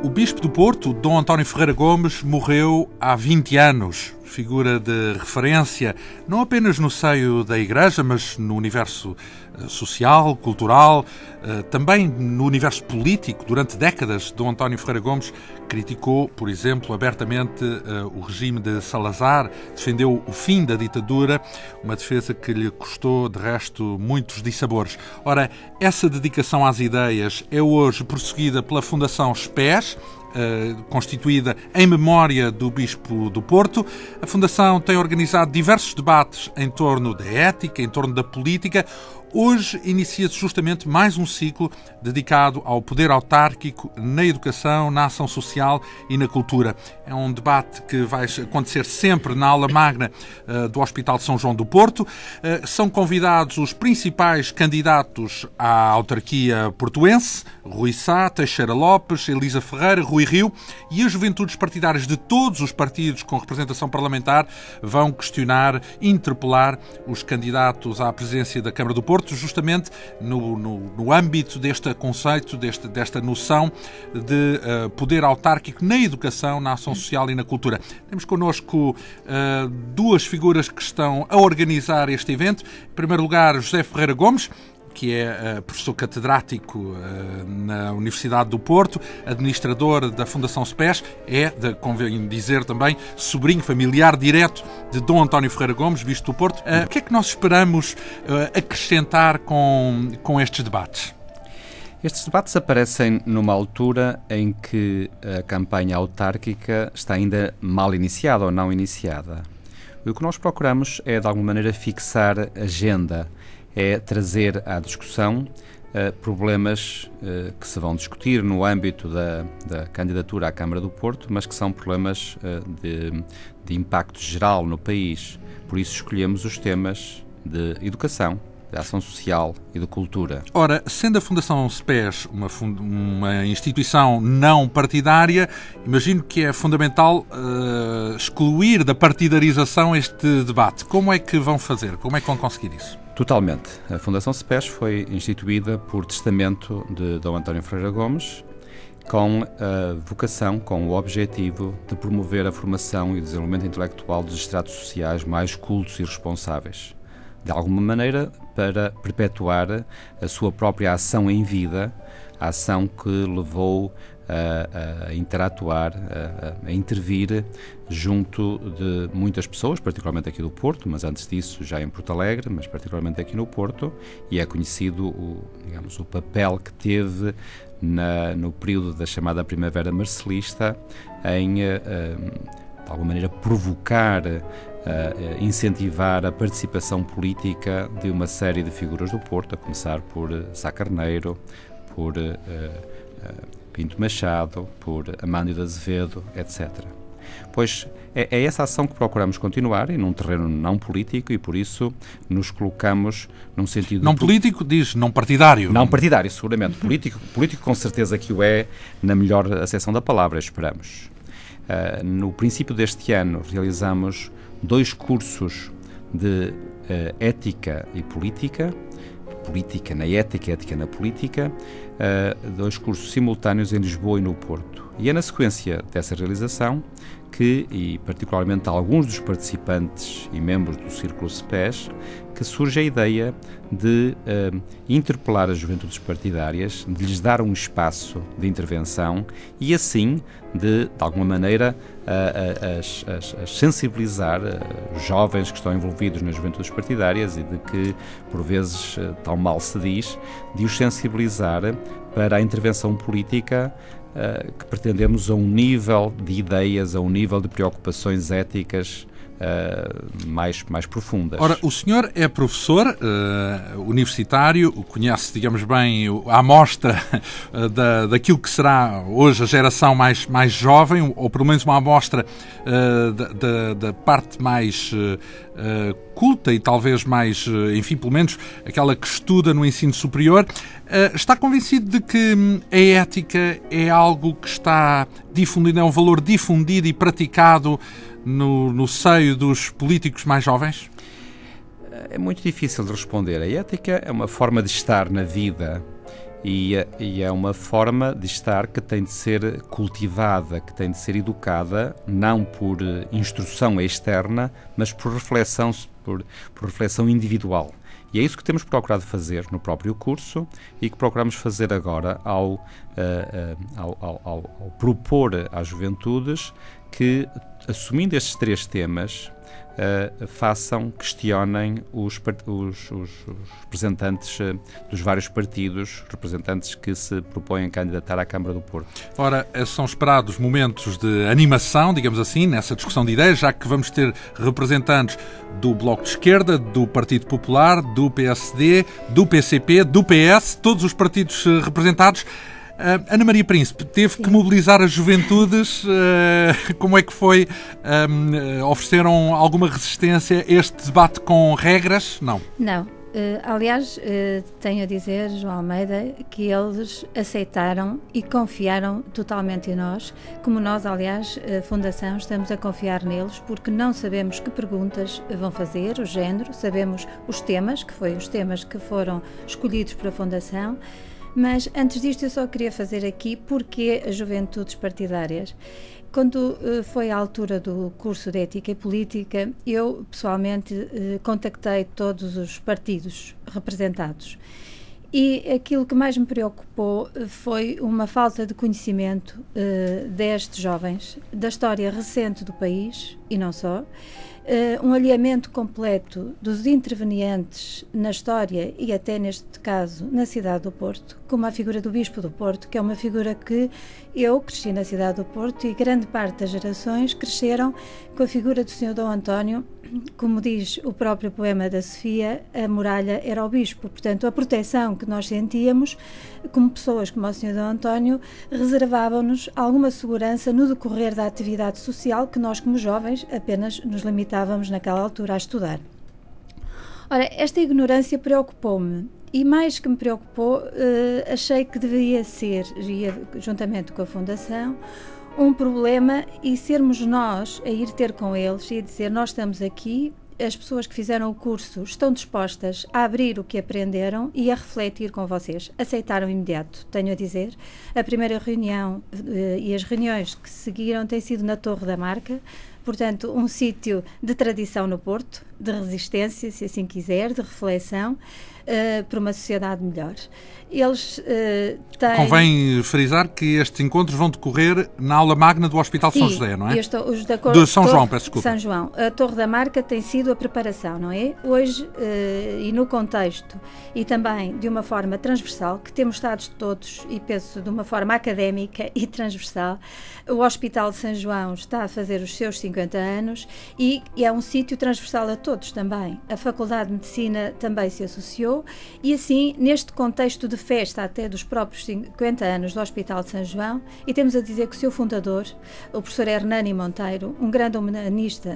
O Bispo do Porto, Dom António Ferreira Gomes, morreu há 20 anos. Figura de referência, não apenas no seio da Igreja, mas no universo social, cultural, também no universo político. Durante décadas, Dom António Ferreira Gomes criticou, por exemplo, abertamente o regime de Salazar, defendeu o fim da ditadura, uma defesa que lhe custou, de resto, muitos dissabores. Ora, essa dedicação às ideias é hoje prosseguida pela Fundação SPES, constituída em memória do Bispo do Porto. A Fundação tem organizado diversos debates em torno da ética, em torno da política. Hoje inicia-se justamente mais um ciclo dedicado ao poder autárquico na educação, na ação social e na cultura. É um debate que vai acontecer sempre na aula magna do Hospital de São João do Porto. São convidados os principais candidatos à autarquia portuense: Rui Sá, Teixeira Lopes, Elisa Ferreira, Rui Rio, e as juventudes partidárias de todos os partidos com representação parlamentar vão questionar, interpelar os candidatos à presidência da Câmara do Porto, justamente no âmbito deste conceito, desta noção de poder autárquico na educação, na ação social e na cultura. Temos connosco duas figuras que estão a organizar este evento. Em primeiro lugar, José Ferreira Gomes, que é professor catedrático na Universidade do Porto, administrador da Fundação SPES, convém dizer também, sobrinho familiar direto de Dom António Ferreira Gomes, Bispo do Porto. O que é que nós esperamos acrescentar com estes debates? Estes debates aparecem numa altura em que a campanha autárquica está ainda mal iniciada ou não iniciada. O que nós procuramos é, de alguma maneira, fixar agenda, é trazer à discussão problemas que se vão discutir no âmbito da candidatura à Câmara do Porto, mas que são problemas de impacto geral no país. Por isso escolhemos os temas de educação, de ação social e de cultura. Ora, sendo a Fundação SPES uma instituição não partidária, imagino que é fundamental excluir da partidarização este debate. Como é que vão fazer? Como é que vão conseguir isso? Totalmente. A Fundação SPES foi instituída por testamento de Dom António Ferreira Gomes, com a vocação, com o objetivo de promover a formação e o desenvolvimento intelectual dos estratos sociais mais cultos e responsáveis. De alguma maneira, para perpetuar a sua própria ação em vida, a ação que levou a interatuar, a intervir junto de muitas pessoas, particularmente aqui do Porto, mas antes disso já em Porto Alegre, mas particularmente aqui no Porto, e é conhecido o papel que teve no período da chamada Primavera Marcelista em, de alguma maneira, provocar, incentivar a participação política de uma série de figuras do Porto, a começar por Sá Carneiro, por Pinto Machado, por Amândio de Azevedo, etc. Pois é essa ação que procuramos continuar e num terreno não político, e por isso nos colocamos num sentido... Não político, diz, não partidário. Não partidário, seguramente. Político com certeza que o é, na melhor acessão da palavra, esperamos. No princípio deste ano realizamos 2 cursos de ética e política na ética, ética na política, 2 cursos simultâneos em Lisboa e no Porto. E é na sequência dessa realização que, e particularmente alguns dos participantes e membros do Círculo SPES, que surge a ideia de interpelar as juventudes partidárias, de lhes dar um espaço de intervenção e assim de alguma maneira as sensibilizar os jovens que estão envolvidos nas juventudes partidárias e de que por vezes tão mal se diz, de os sensibilizar para a intervenção política que pretendemos a um nível de ideias, a um nível de preocupações éticas mais profundas. Ora, o senhor é professor universitário, conhece, digamos bem, a amostra daquilo que será hoje a geração mais jovem, ou pelo menos uma amostra da parte mais culta e talvez mais, enfim, pelo menos aquela que estuda no ensino superior. Está convencido de que a ética é algo que está difundido, é um valor difundido e praticado no seio dos políticos mais jovens? É muito difícil de responder. A ética é uma forma de estar na vida E é uma forma de estar que tem de ser cultivada, que tem de ser educada, não por instrução externa, mas por reflexão individual. E é isso que temos procurado fazer no próprio curso e que procuramos fazer agora ao propor às juventudes que, assumindo estes 3 temas, questionem os representantes dos vários partidos, representantes que se propõem candidatar à Câmara do Porto. Ora, são esperados momentos de animação, digamos assim, nessa discussão de ideias, já que vamos ter representantes do Bloco de Esquerda, do Partido Popular, do PSD, do PCP, do PS, todos os partidos representados. Ana Maria Príncipe, teve que mobilizar as juventudes. Como é que foi? Ofereceram alguma resistência a este debate com regras? Não. Não. Aliás, tenho a dizer, João Almeida, que eles aceitaram e confiaram totalmente em nós, como nós, aliás, Fundação, estamos a confiar neles, porque não sabemos que perguntas vão fazer, o género, sabemos os temas, os temas que foram escolhidos pela Fundação. Mas antes disto eu só queria fazer aqui porque as juventudes partidárias. Quando foi à altura do curso de Ética e Política, eu pessoalmente contactei todos os partidos representados. E aquilo que mais me preocupou foi uma falta de conhecimento destes jovens, da história recente do país, e não só, um alinhamento completo dos intervenientes na história e até neste caso na cidade do Porto, como a figura do Bispo do Porto, que é uma figura que eu cresci na cidade do Porto e grande parte das gerações cresceram com a figura do Sr. Dom António. Como diz o próprio poema da Sofia, a muralha era o bispo. Portanto, a proteção que nós sentíamos, como pessoas como o Sr. Dom António, reservavam-nos alguma segurança no decorrer da atividade social que nós, como jovens, apenas nos limitávamos naquela altura a estudar. Ora, esta ignorância preocupou-me. E mais que me preocupou, achei que deveria ser, juntamente com a Fundação, um problema e sermos nós a ir ter com eles e a dizer: nós estamos aqui, as pessoas que fizeram o curso estão dispostas a abrir o que aprenderam e a refletir com vocês. Aceitaram imediato, tenho a dizer. A primeira reunião e as reuniões que seguiram têm sido na Torre da Marca, portanto um sítio de tradição no Porto, de resistência, se assim quiser, de reflexão, para uma sociedade melhor. Eles têm... Convém frisar que estes encontros vão decorrer na aula magna do Hospital de São José, não é? De São João, peço desculpa. São João. A Torre da Marca tem sido a preparação, não é? Hoje, e no contexto, e também de uma forma transversal, que temos estado todos, e penso de uma forma académica e transversal, o Hospital de São João está a fazer os seus 50 anos e é um sítio transversal a todos também. A Faculdade de Medicina também se associou e assim, neste contexto de festa até dos próprios 50 anos do Hospital de São João, e temos a dizer que o seu fundador, o professor Hernani Monteiro, um grande humanista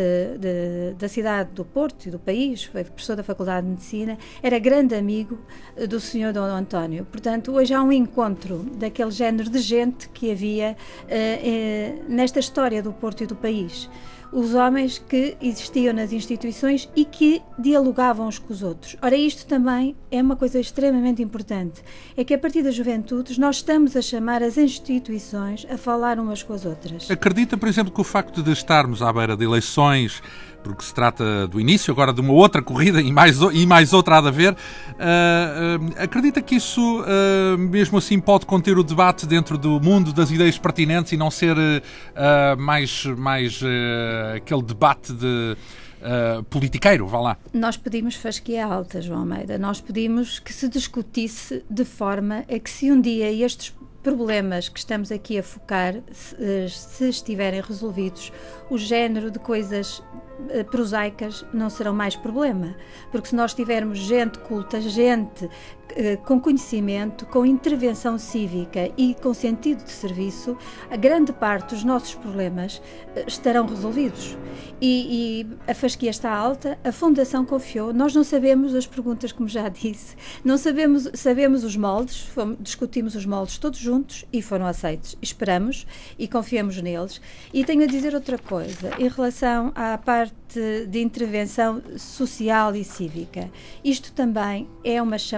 da cidade do Porto e do país, foi professor da Faculdade de Medicina, era grande amigo do Sr. Dom António. Portanto, hoje há um encontro daquele género de gente que havia nesta história do Porto e do país. Os homens que existiam nas instituições e que dialogavam uns com os outros. Ora, isto também é uma coisa extremamente importante, é que a partir das juventudes nós estamos a chamar as instituições a falar umas com as outras. Acredita, por exemplo, que o facto de estarmos à beira de eleições, porque se trata do início agora de uma outra corrida e mais outra há de haver, acredita que isso mesmo assim pode conter o debate dentro do mundo das ideias pertinentes e não ser mais aquele debate de politiqueiro, vá lá? Nós pedimos fasquia alta, João Almeida, nós pedimos que se discutisse de forma a que se um dia estes problemas que estamos aqui a focar, se estiverem resolvidos, o género de coisas prosaicas não serão mais problema, porque se nós tivermos gente culta, gente com conhecimento, com intervenção cívica e com sentido de serviço, a grande parte dos nossos problemas estarão resolvidos. E a fasquia está alta, a Fundação confiou, nós não sabemos as perguntas, como já disse, não sabemos os moldes, discutimos os moldes todos juntos e foram aceitos. Esperamos e confiamos neles. E tenho a dizer outra coisa, em relação à parte de intervenção social e cívica. Isto também é uma chamada de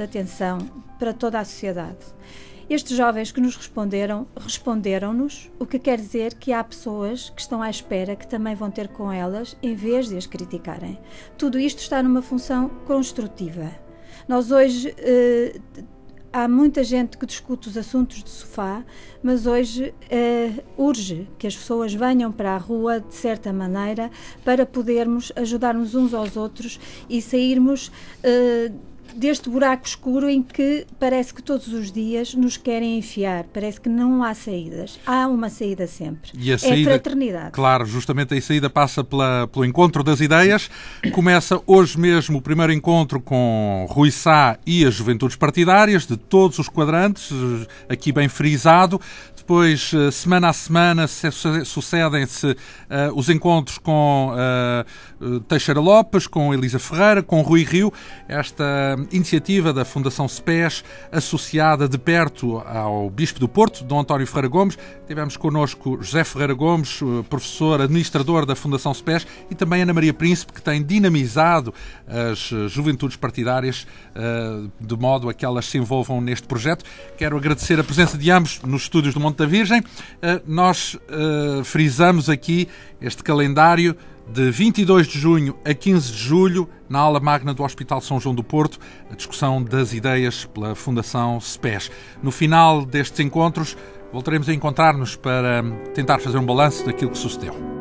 atenção para toda a sociedade. Estes jovens que nos responderam-nos, o que quer dizer que há pessoas que estão à espera que também vão ter com elas, em vez de as criticarem. Tudo isto está numa função construtiva. Nós hoje, há muita gente que discute os assuntos de sofá, mas hoje urge que as pessoas venham para a rua, de certa maneira, para podermos ajudar-nos uns aos outros e sairmos deste buraco escuro em que parece que todos os dias nos querem enfiar, parece que não há saídas. Há uma saída sempre. E a saída, é a fraternidade. Claro, justamente a saída passa pelo encontro das ideias. Começa hoje mesmo o primeiro encontro com Rui Sá e as Juventudes Partidárias, de todos os quadrantes, aqui bem frisado. Depois, semana a semana, sucedem-se os encontros com Teixeira Lopes, com Elisa Ferreira, com Rui Rio. Esta iniciativa da Fundação SPES, associada de perto ao Bispo do Porto, Dom António Ferreira Gomes. Tivemos connosco José Ferreira Gomes, professor administrador da Fundação SPES, e também Ana Maria Príncipe, que tem dinamizado as Juventudes Partidárias de modo a que elas se envolvam neste projeto. Quero agradecer a presença de ambos nos estúdios do Monte da Virgem. Nós frisamos aqui este calendário de 22 de junho a 15 de julho, na aula magna do Hospital São João do Porto, a discussão das ideias pela Fundação SPES. No final destes encontros, voltaremos a encontrar-nos para tentar fazer um balanço daquilo que sucedeu.